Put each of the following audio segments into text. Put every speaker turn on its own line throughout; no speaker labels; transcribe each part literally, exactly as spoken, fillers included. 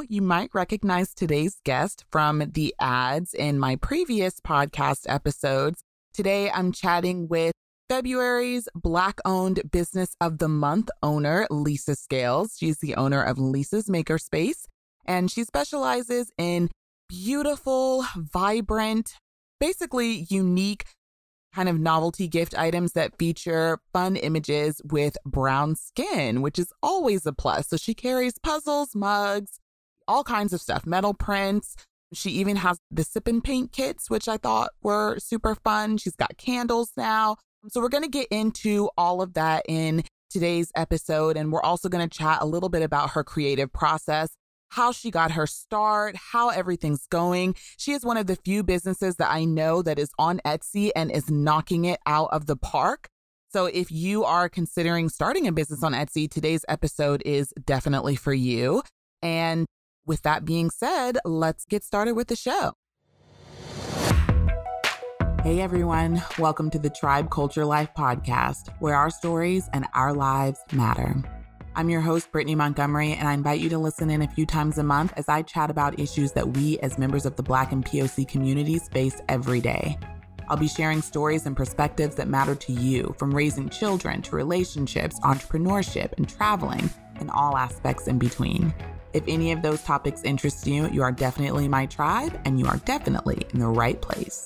So you might recognize today's guest from the ads in my previous podcast episodes. Today, I'm chatting with February's Black-owned Business of the Month owner, Lisa Scales. She's the owner of Lisa's Makerspace, and she specializes in beautiful, vibrant, basically unique kind of novelty gift items that feature fun images with brown skin, which is always a plus. So she carries puzzles, mugs, all kinds of stuff, metal prints. She even has the sip and paint kits, which I thought were super fun. She's got candles now. So we're going to get into all of that in today's episode. And we're also going to chat a little bit about her creative process, how she got her start, how everything's going. She is one of the few businesses that I know that is on Etsy and is knocking it out of the park. So if you are considering starting a business on Etsy, today's episode is definitely for you. And with that being said, let's get started with the show. Hey everyone, welcome to the Tribe Culture Life podcast, where our stories and our lives matter. I'm your host, Brittany Montgomery, and I invite you to listen in a few times a month as I chat about issues that we as members of the Black and P O C communities face every day. I'll be sharing stories and perspectives that matter to you, from raising children to relationships, entrepreneurship, and traveling, and all aspects in between. If any of those topics interest you, you are definitely my tribe, and you are definitely in the right place.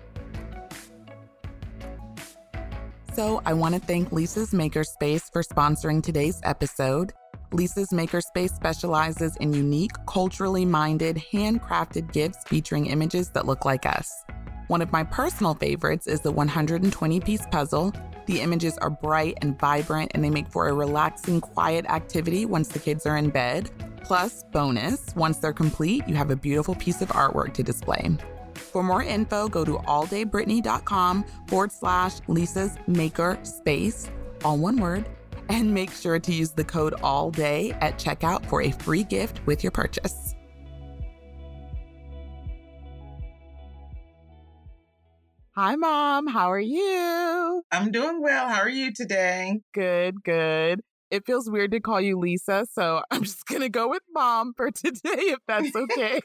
So I want to thank Lisa's Makerspace for sponsoring today's episode. Lisa's Makerspace specializes in unique, culturally minded, handcrafted gifts featuring images that look like us. One of my personal favorites is the one hundred twenty piece puzzle. The images are bright and vibrant, and they make for a relaxing, quiet activity once the kids are in bed. Plus, bonus, once they're complete, you have a beautiful piece of artwork to display. For more info, go to alldaybrittany.com forward slash Lisa's Maker Space, all one word, and make sure to use the code ALLDAY at checkout for a free gift with your purchase. Hi, Mom. How are you?
I'm doing well. How are you today?
Good, good. It feels weird to call you Lisa, so I'm just going to go with Mom for today, if that's okay.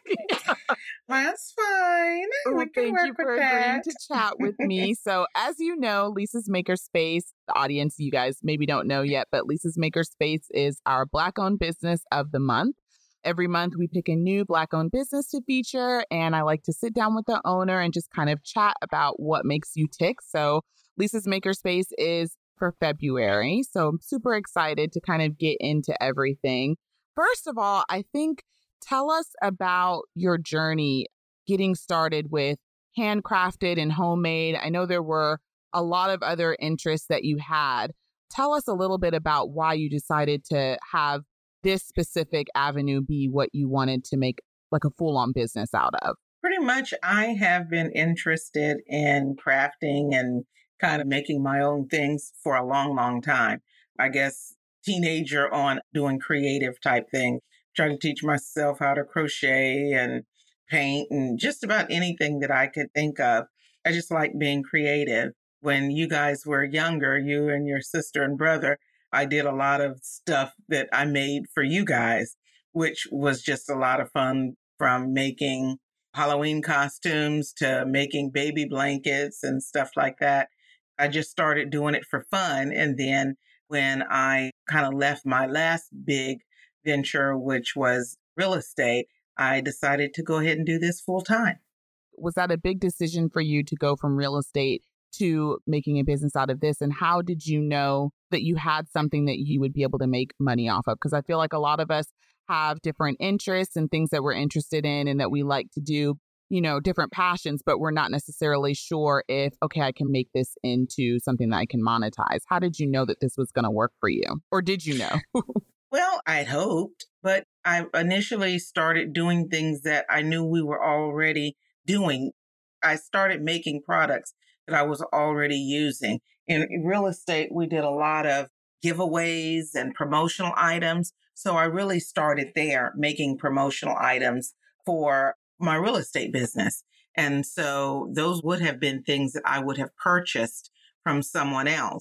That's fine.
Well,
we can
thank
work
you for
with
agreeing
that.
to chat with me. So as you know, Lisa's Makerspace, the audience you guys maybe don't know yet, but Lisa's Makerspace is our Black-owned business of the month. Every month we pick a new Black-owned business to feature, and I like to sit down with the owner and just kind of chat about what makes you tick. So Lisa's Makerspace is for February. So I'm super excited to kind of get into everything. First of all, I think tell us about your journey getting started with handcrafted and homemade. I know there were a lot of other interests that you had. Tell us a little bit about why you decided to have this specific avenue be what you wanted to make like a full-on business out of.
Pretty much, I have been interested in crafting and kind of making my own things for a long, long time. I guess teenager on doing creative type things, trying to teach myself how to crochet and paint and just about anything that I could think of. I just like being creative. When you guys were younger, you and your sister and brother, I did a lot of stuff that I made for you guys, which was just a lot of fun, from making Halloween costumes to making baby blankets and stuff like that. I just started doing it for fun. And then when I kind of left my last big venture, which was real estate, I decided to go ahead and do this full time.
Was that a big decision for you to go from real estate to making a business out of this? And how did you know that you had something that you would be able to make money off of? Because I feel like a lot of us have different interests and things that we're interested in and that we like to do, you know, different passions, but we're not necessarily sure if, okay, I can make this into something that I can monetize. How did you know that this was going to work for you? Or did you know?
Well, I hoped, but I initially started doing things that I knew we were already doing. I started making products that I was already using. In real estate, we did a lot of giveaways and promotional items. So I really started there making promotional items for my real estate business. And so those would have been things that I would have purchased from someone else.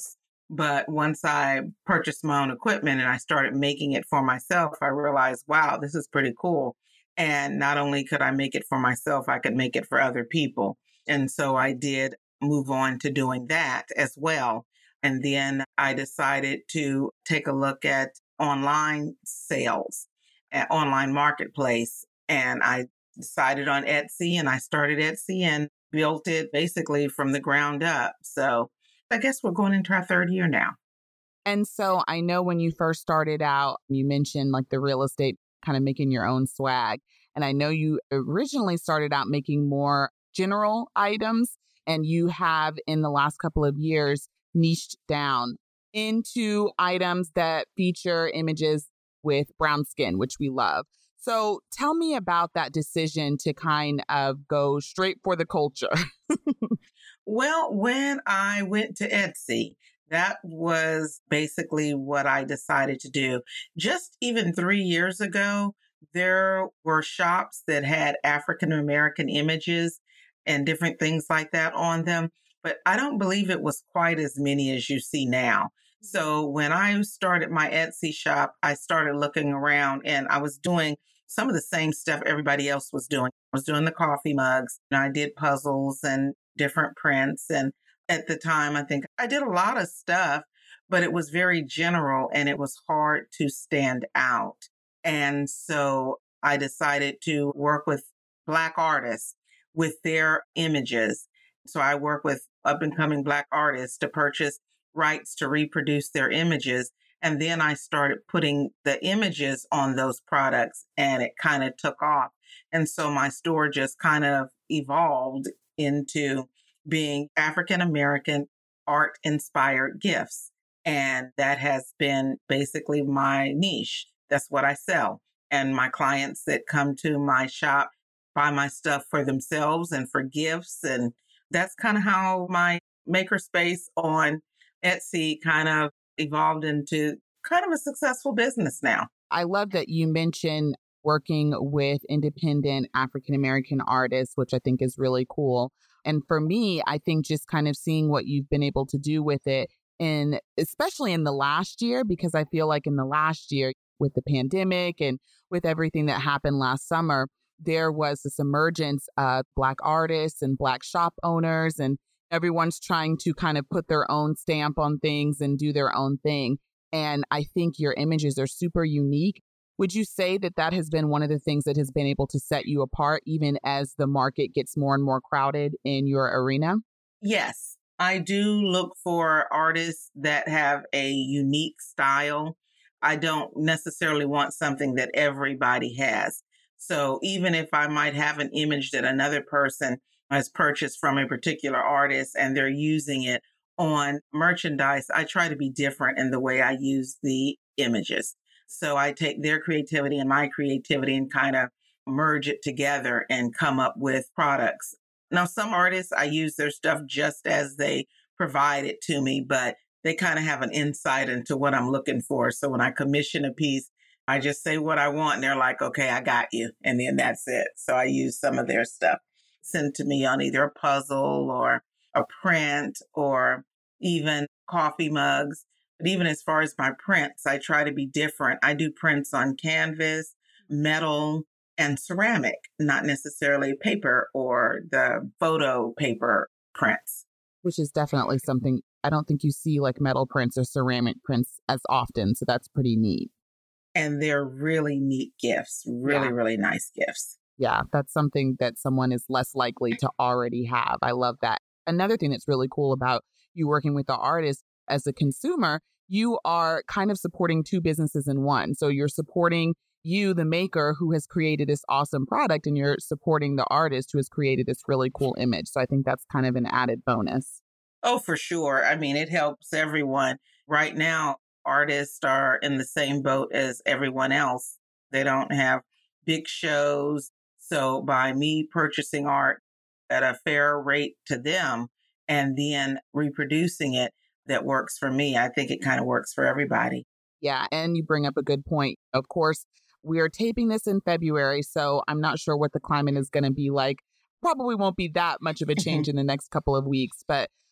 But once I purchased my own equipment and I started making it for myself, I realized, wow, this is pretty cool. And not only could I make it for myself, I could make it for other people. And so I did move on to doing that as well. And then I decided to take a look at online sales, at online marketplace. And I decided on Etsy, and I started Etsy and built it basically from the ground up. So I guess we're going into our third year now.
And so I know when you first started out, you mentioned like the real estate, kind of making your own swag. And I know you originally started out making more general items, and you have in the last couple of years niched down into items that feature images with brown skin, which we love. So tell me about that decision to kind of go straight for the culture.
Well, when I went to Etsy, that was basically what I decided to do. Just even three years ago, there were shops that had African American images and different things like that on them. But I don't believe it was quite as many as you see now. So when I started my Etsy shop, I started looking around and I was doing some of the same stuff everybody else was doing. I was doing the coffee mugs and I did puzzles and different prints. And at the time, I think I did a lot of stuff, but it was very general and it was hard to stand out. And so I decided to work with Black artists with their images. So I work with up and coming Black artists to purchase rights to reproduce their images. And then I started putting the images on those products and it kind of took off. And so my store just kind of evolved into being African American art inspired gifts. And that has been basically my niche. That's what I sell. And my clients that come to my shop buy my stuff for themselves and for gifts. And that's kind of how my makerspace on Etsy kind of evolved into kind of a successful business now.
I love that you mentioned working with independent African American artists, which I think is really cool. And for me, I think just kind of seeing what you've been able to do with it, and especially in the last year, because I feel like in the last year with the pandemic and with everything that happened last summer, there was this emergence of Black artists and Black shop owners, and everyone's trying to kind of put their own stamp on things and do their own thing. And I think your images are super unique. Would you say that that has been one of the things that has been able to set you apart, even as the market gets more and more crowded in your arena?
Yes, I do look for artists that have a unique style. I don't necessarily want something that everybody has. So even if I might have an image that another person has purchased from a particular artist and they're using it on merchandise, I try to be different in the way I use the images. So I take their creativity and my creativity and kind of merge it together and come up with products. Now, some artists, I use their stuff just as they provide it to me, but they kind of have an insight into what I'm looking for. So when I commission a piece, I just say what I want and they're like, okay, I got you. And then that's it. So I use some of their stuff sent to me on either a puzzle or a print or even coffee mugs. But even as far as my prints, I try to be different. I do prints on canvas, metal, and ceramic, not necessarily paper or the photo paper prints.
Which is definitely something I don't think you see like metal prints or ceramic prints as often. So that's pretty neat.
And they're really neat gifts, really, yeah. really nice gifts.
Yeah, that's something that someone is less likely to already have. I love that. Another thing that's really cool about you working with the artist as a consumer, you are kind of supporting two businesses in one. So you're supporting you, the maker who has created this awesome product, and you're supporting the artist who has created this really cool image. So I think that's kind of an added bonus.
Oh, for sure. I mean, it helps everyone. Right now, artists are in the same boat as everyone else. They don't have big shows. So by me purchasing art at a fair rate to them and then reproducing it, that works for me. I think it kind of works for everybody.
Yeah. And you bring up a good point. Of course, we are taping this in February, so I'm not sure what the climate is going to be like. Probably won't be that much of a change in the next couple of weeks. But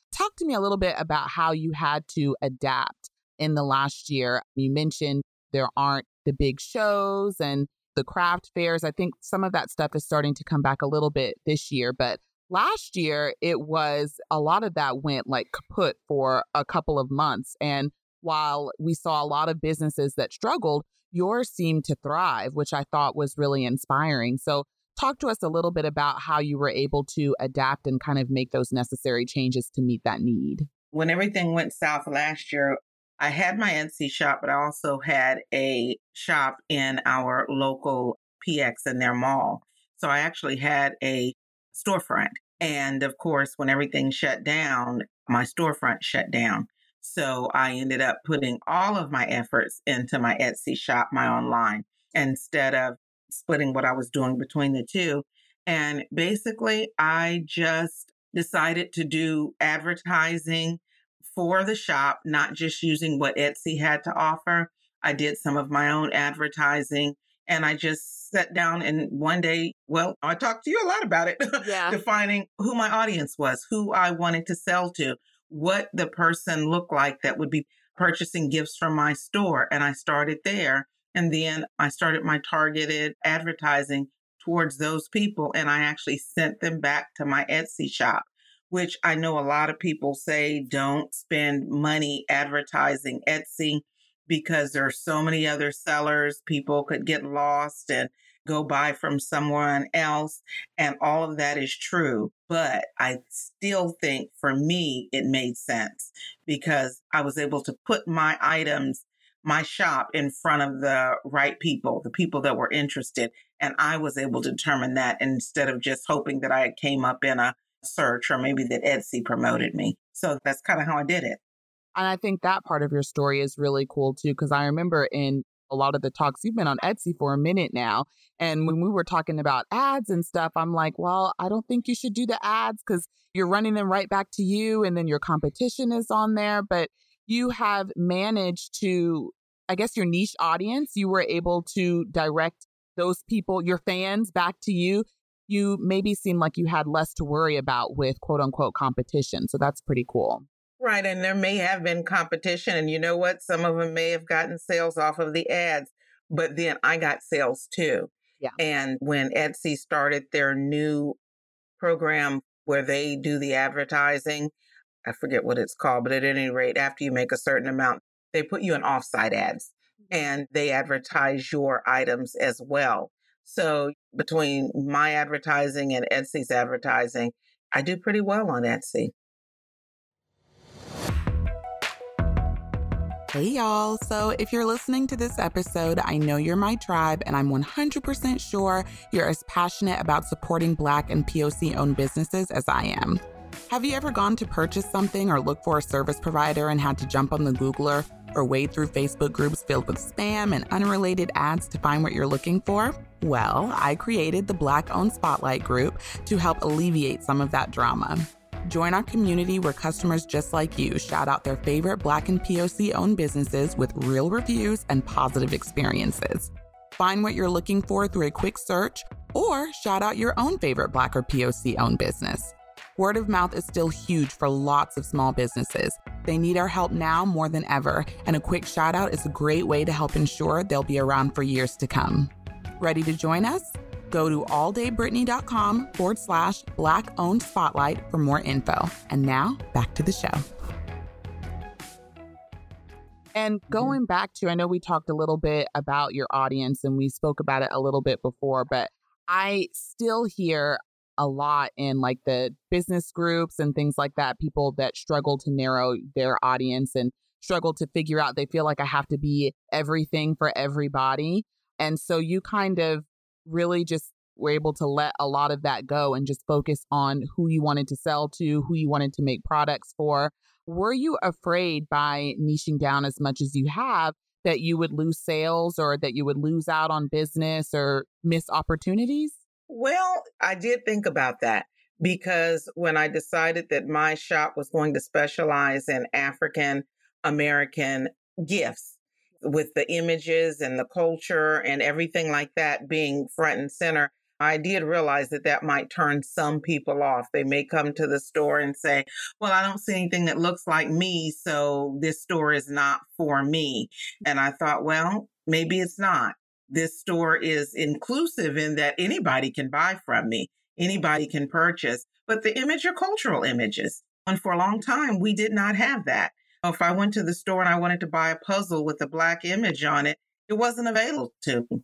Talk to me a little bit about how you had to adapt in the last year. You mentioned there aren't the big shows and the craft fairs. I think some of that stuff is starting to come back a little bit this year, but last year it was a lot of that went like kaput for a couple of months. And while we saw a lot of businesses that struggled, yours seemed to thrive, which I thought was really inspiring. So talk to us a little bit about how you were able to adapt and kind of make those necessary changes to meet that need.
When everything went south last year, I had my Etsy shop, but I also had a shop in our local P X in their mall. So I actually had a storefront. And of course, when everything shut down, my storefront shut down. So I ended up putting all of my efforts into my Etsy shop, my online, instead of splitting what I was doing between the two. And basically, I just decided to do advertising for the shop, not just using what Etsy had to offer. I did some of my own advertising, and I just sat down and one day, well, I talked to you a lot about it,
Yeah.
defining who my audience was, who I wanted to sell to, what the person looked like that would be purchasing gifts from my store. And I started there. And then I started my targeted advertising towards those people. And I actually sent them back to my Etsy shop, which I know a lot of people say don't spend money advertising Etsy because there are so many other sellers. People could get lost and go buy from someone else. And all of that is true. But I still think for me, it made sense because I was able to put my items, my shop in front of the right people, the people that were interested. And I was able to determine that instead of just hoping that I came up in a search or maybe that Etsy promoted me. So that's kind of how I did it.
And I think that part of your story is really cool too, because I remember in a lot of the talks, you've been on Etsy for a minute now. And when we were talking about ads and stuff, I'm like, well, I don't think you should do the ads because you're running them right back to you. And then your competition is on there. But you have managed to, I guess, your niche audience, you were able to direct those people, your fans, back to you. You maybe seem like you had less to worry about with quote unquote competition. So that's pretty cool.
Right. And there may have been competition. And you know what? Some of them may have gotten sales off of the ads, but then I got sales too.
Yeah.
And when Etsy started their new program where they do the advertising, I forget what it's called, but at any rate, after you make a certain amount, they put you in offsite ads and they advertise your items as well. So between my advertising and Etsy's advertising, I do pretty well on Etsy.
Hey y'all, so if you're listening to this episode, I know you're my tribe and I'm one hundred percent sure you're as passionate about supporting Black and P O C-owned businesses as I am. Have you ever gone to purchase something or look for a service provider and had to jump on the Googler or wade through Facebook groups filled with spam and unrelated ads to find what you're looking for? Well, I created the Black-owned Spotlight group to help alleviate some of that drama. Join our community where customers just like you shout out their favorite Black and P O C-owned businesses with real reviews and positive experiences. Find what you're looking for through a quick search or shout out your own favorite Black or P O C-owned business. Word of mouth is still huge for lots of small businesses. They need our help now more than ever, and a quick shout out is a great way to help ensure they'll be around for years to come. Ready to join us? Go to alldaybritney.com forward slash Black owned spotlight for more info. And now back to the show. And going back to, I know we talked a little bit about your audience and we spoke about it a little bit before, but I still hear a lot in like the business groups and things like that, people that struggle to narrow their audience and struggle to figure out, they feel like I have to be everything for everybody. And so you kind of really just were able to let a lot of that go and just focus on who you wanted to sell to, who you wanted to make products for. Were you afraid by niching down as much as you have that you would lose sales or that you would lose out on business or miss opportunities?
Well, I did think about that because when I decided that my shop was going to specialize in African American gifts, with the images and the culture and everything like that being front and center, I did realize that that might turn some people off. They may come to the store and say, well, I don't see anything that looks like me, so this store is not for me. And I thought, well, maybe it's not. This store is inclusive in that anybody can buy from me. Anybody can purchase, but the image are cultural images. And for a long time, we did not have that. If I went to the store and I wanted to buy a puzzle with a Black image on it, it wasn't available to me.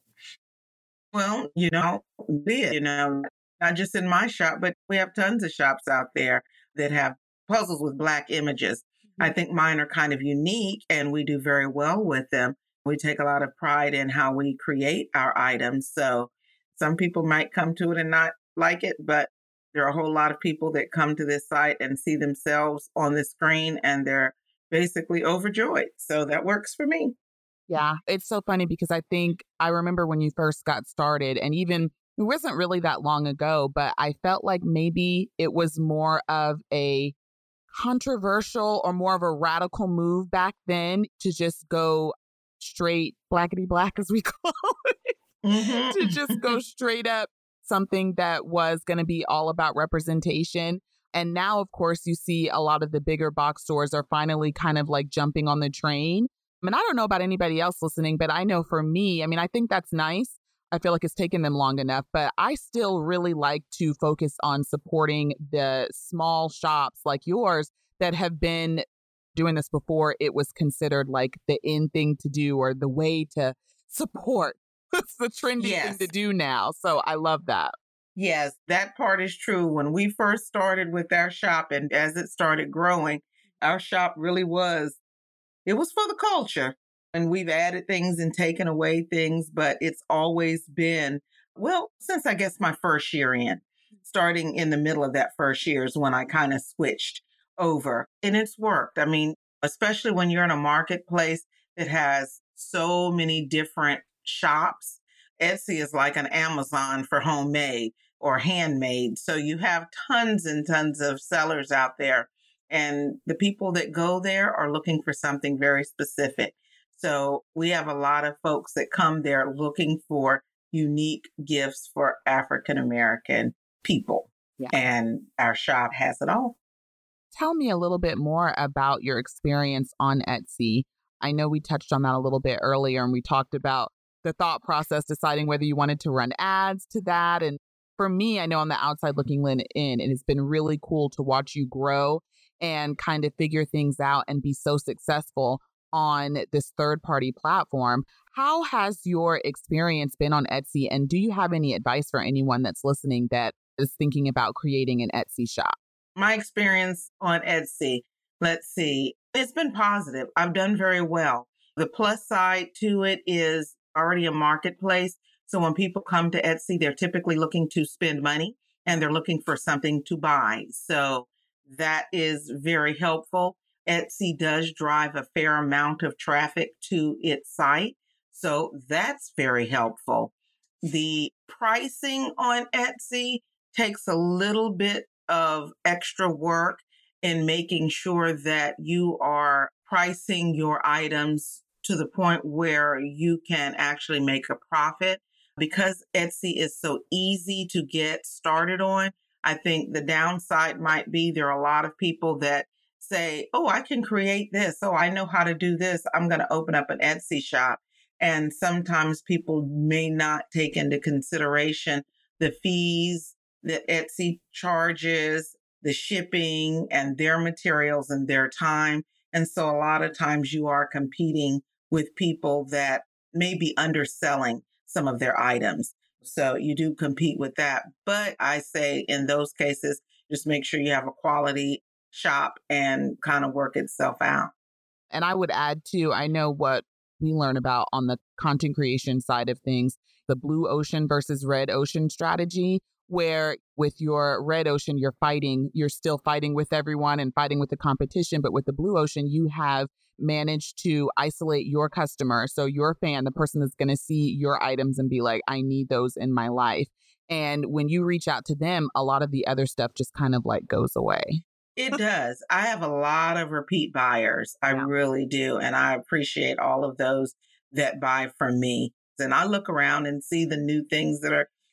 Well, you know, did, you know, not just in my shop, but we have tons of shops out there that have puzzles with Black images. I think mine are kind of unique and we do very well with them. We take a lot of pride in how we create our items. So some people might come to it and not like it, but there are a whole lot of people that come to this site and see themselves on the screen and they're basically overjoyed. So that works for me.
Yeah, it's so funny because I think I remember when you first got started, and even it wasn't really that long ago, but I felt like maybe it was more of a controversial or more of a radical move back then to just go straight blackety black, as we call it, mm-hmm. to just go straight up something that was going to be all about representation. And now, of course, you see a lot of the bigger box stores are finally kind of like jumping on the train. I mean, I don't know about anybody else listening, but I know for me, I mean, I think that's nice. I feel like it's taken them long enough, but I still really like to focus on supporting the small shops like yours that have been doing this before it was considered like the in thing to do or the way to support. It's the trendy yes. thing to do now. So I love that.
Yes, that part is true. When we first started with our shop and as it started growing, our shop really was, it was for the culture. And we've added things and taken away things, but it's always been, well, since I guess my first year in, starting in the middle of that first year is when I kind of switched over. And it's worked. I mean, especially when you're in a marketplace that has so many different shops. Etsy is like an Amazon for homemade or handmade. So you have tons and tons of sellers out there. And the people that go there are looking for something very specific. So we have a lot of folks that come there looking for unique gifts for African American people. Yeah. And our shop has it all.
Tell me a little bit more about your experience on Etsy. I know we touched on that a little bit earlier and we talked about the thought process, deciding whether you wanted to run ads to that. And for me, I know on the outside looking in, it has been really cool to watch you grow and kind of figure things out and be so successful on this third party platform. How has your experience been on Etsy? And do you have any advice for anyone that's listening that is thinking about creating an Etsy shop?
My experience on Etsy, let's see, it's been positive. I've done very well. The plus side to it is already a marketplace. So when people come to Etsy, they're typically looking to spend money and they're looking for something to buy. So that is very helpful. Etsy does drive a fair amount of traffic to its site. So that's very helpful. The pricing on Etsy takes a little bit of extra work in making sure that you are pricing your items to the point where you can actually make a profit. Because Etsy is so easy to get started on, I think the downside might be there are a lot of people that say, oh, I can create this. Oh, I know how to do this. I'm going to open up an Etsy shop. And sometimes people may not take into consideration the fees that Etsy charges, the shipping and their materials and their time. And so a lot of times you are competing with people that may be underselling some of their items. So you do compete with that. But I say in those cases, just make sure you have a quality shop and kind of work itself out.
And I would add too, I know what we learn about on the content creation side of things, the blue ocean versus red ocean strategy, where with your red ocean, you're fighting, you're still fighting with everyone and fighting with the competition. But with the blue ocean, you have managed to isolate your customer. So your fan, the person that's going to see your items and be like, I need those in my life. And when you reach out to them, a lot of the other stuff just kind of like goes away.
It does. I have a lot of repeat buyers. I yeah. really do. And I appreciate all of those that buy from me. And I look around and see the new things that are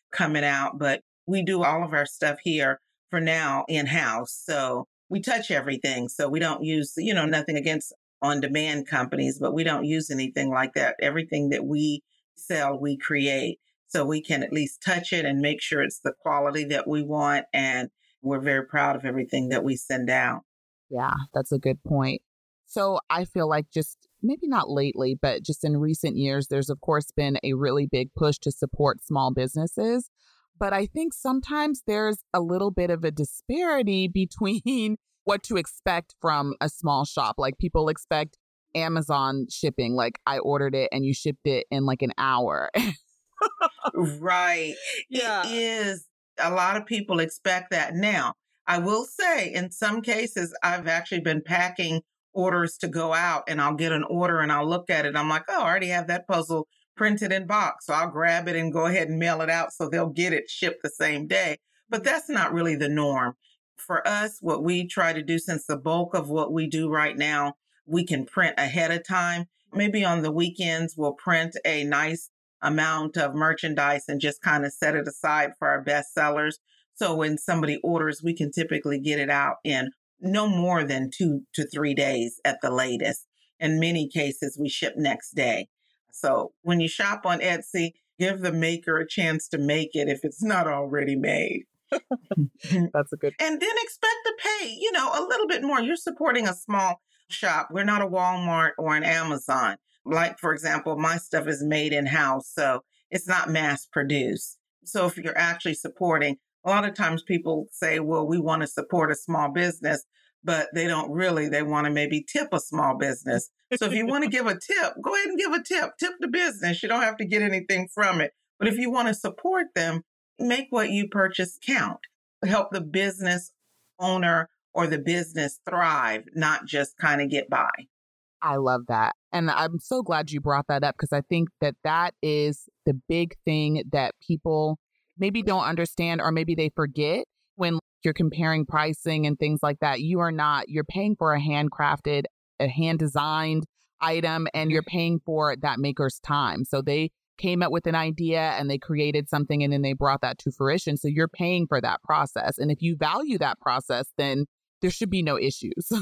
coming out, but we do all of our stuff here for now in-house. So we touch everything. So we don't use, you know, nothing against on-demand companies, but we don't use anything like that. Everything that we sell, we create. So we can at least touch it and make sure it's the quality that we want. And we're very proud of everything that we send out.
Yeah, that's a good point. So I feel like just maybe not lately, but just in recent years, there's of course been a really big push to support small businesses. But I think sometimes there's a little bit of a disparity between what to expect from a small shop. Like people expect Amazon shipping, like I ordered it and you shipped it in like an hour.
Right.
Yeah.
It is. A lot of people expect that. Now, I will say in some cases, I've actually been packing orders to go out and I'll get an order and I'll look at it. I'm like, oh, I already have that puzzle printed in box. So I'll grab it and go ahead and mail it out so they'll get it shipped the same day. But that's not really the norm. For us, what we try to do, since the bulk of what we do right now, we can print ahead of time. Maybe on the weekends, we'll print a nice amount of merchandise and just kind of set it aside for our best sellers. So when somebody orders, we can typically get it out in no more than two to three days at the latest. In many cases, we ship next day. So when you shop on Etsy, give the maker a chance to make it if it's not already made.
That's a good.
And then expect to pay, you know, a little bit more. You're supporting a small shop. We're not a Walmart or an Amazon. Like, for example, my stuff is made in-house, so it's not mass produced. So if you're actually supporting, a lot of times people say, well, we want to support a small business, but they don't really. They want to maybe tip a small business. So if you want to give a tip, go ahead and give a tip. Tip the business. You don't have to get anything from it. But if you want to support them, make what you purchase count. Help the business owner or the business thrive, not just kind of get by.
I love that. And I'm so glad you brought that up because I think that that is the big thing that people maybe don't understand or maybe they forget when you're comparing pricing and things like that. You are not, you're paying for a handcrafted, a hand designed item and you're paying for that maker's time. So they came up with an idea and they created something and then they brought that to fruition. So you're paying for that process. And if you value that process, then there should be no issues.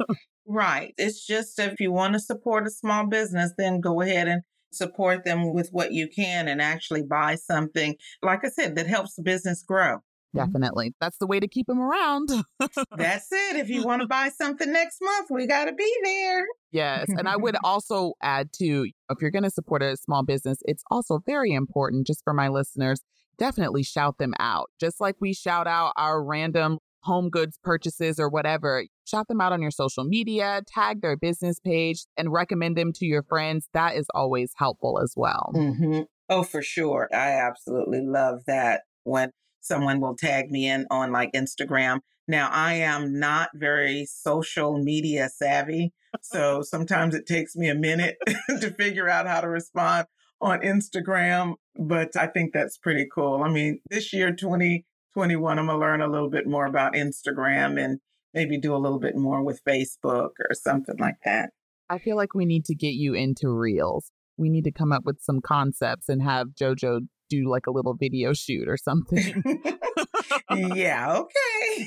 Right. It's just if you want to support a small business, then go ahead and support them with what you can and actually buy something, like I said, that helps the business grow.
Definitely. That's the way to keep them around.
That's it. If you want to buy something next month, we got to be there.
Yes. And I would also add too, if you're going to support a small business, it's also very important just for my listeners, definitely shout them out. Just like we shout out our random home goods purchases or whatever, shout them out on your social media, tag their business page and recommend them to your friends. That is always helpful as well.
Mm-hmm. Oh, for sure. I absolutely love that when someone will tag me in on like Instagram. Now, I am not very social media savvy, so sometimes it takes me a minute to figure out how to respond on Instagram, but I think that's pretty cool. I mean, this year, twenty twenty-one, I'm going to learn a little bit more about Instagram and maybe do a little bit more with Facebook or something like that.
I feel like we need to get you into Reels. We need to come up with some concepts and have JoJo do like a little video shoot or something.
Yeah, okay.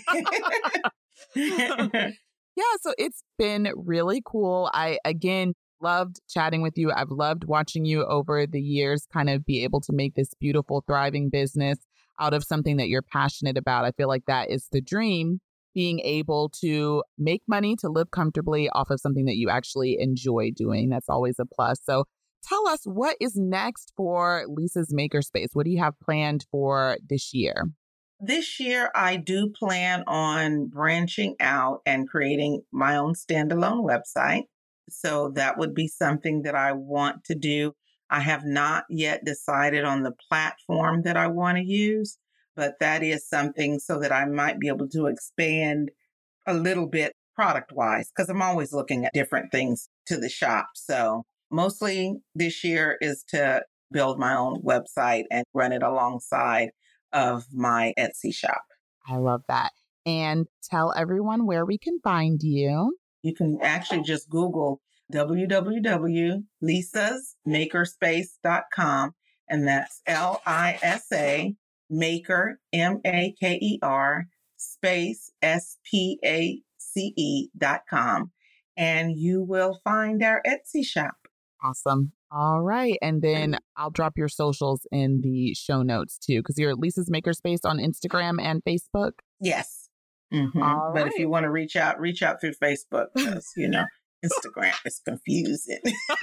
Yeah, so it's been really cool. I, again, loved chatting with you. I've loved watching you over the years kind of be able to make this beautiful, thriving business out of something that you're passionate about. I feel like that is the dream, being able to make money to live comfortably off of something that you actually enjoy doing. That's always a plus. So tell us, what is next for Lisa's Makerspace? What do you have planned for this year?
This year, I do plan on branching out and creating my own standalone website. So that would be something that I want to do. I have not yet decided on the platform that I want to use, but that is something so that I might be able to expand a little bit product-wise, because I'm always looking at different things to the shop. So mostly this year is to build my own website and run it alongside of my Etsy shop.
I love that. And tell everyone where we can find you.
You can actually just Google w w w dot lisas makerspace dot com, and that's L I S A Maker, M A K E R, space S P A C E dot com. And you will find our Etsy shop.
Awesome. All right. And then I'll drop your socials in the show notes too, because you're at Lisa's Makerspace on Instagram and Facebook.
Yes. Mm-hmm.
All
but
right.
if you want to reach out, reach out through Facebook because, you know, Instagram is confusing.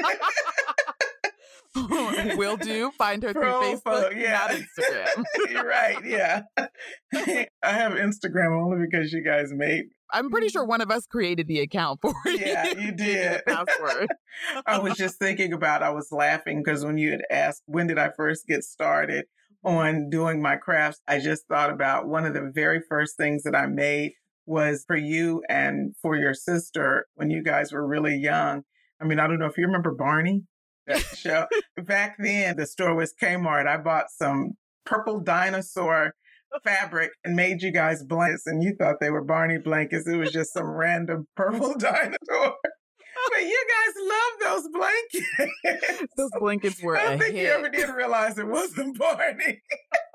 Will do. Find her through
Pro
Facebook,
folk, yeah.
not Instagram.
You're right. Yeah. I have Instagram only because you guys made.
I'm pretty sure one of us created the account for you.
Yeah, you did.
The password.
I was just thinking about, I was laughing because when you had asked, when did I first get started on doing my crafts? I just thought about one of the very first things that I made was for you and for your sister when you guys were really young. I mean, I don't know if you remember Barney, that show. Back then, the store was Kmart. I bought some purple dinosaur fabric and made you guys blankets, and you thought they were Barney blankets. It was just some random purple dinosaur. But you guys love those blankets.
Those blankets were
I don't
a
think
hit.
you ever did realize it wasn't Barney.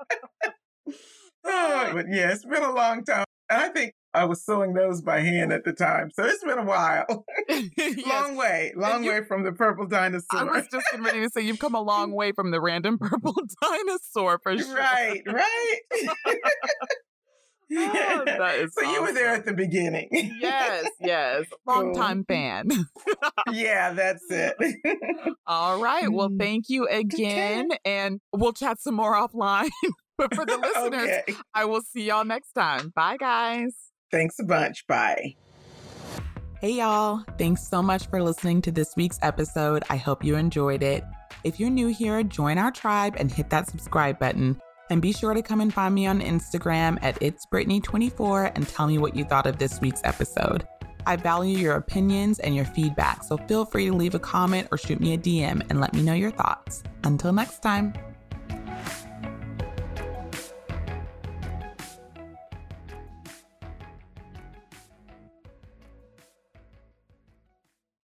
Oh, but yeah, it's been a long time. And I think I was sewing those by hand at the time. So it's been a while.
Yes.
Long way. Long
You-
way from the purple dinosaur.
I was just getting ready to say you've come a long way from the random purple dinosaur for sure.
Right, right.
Oh, that is
so you were there
awesome.
at the beginning.
Yes, yes. Long time fan.
Yeah, that's it.
All right. Well,
Mm.
thank you again. And we'll chat some more offline. But for the listeners,
Okay.
I will see y'all next time. Bye, guys.
Thanks a bunch. Bye.
Hey, y'all. Thanks so much for listening to this week's episode. I hope you enjoyed it. If you're new here, join our tribe and hit that subscribe button. And be sure to come and find me on Instagram at It's Brittany twenty-four and tell me what you thought of this week's episode. I value your opinions and your feedback, so feel free to leave a comment or shoot me a D M and let me know your thoughts. Until next time.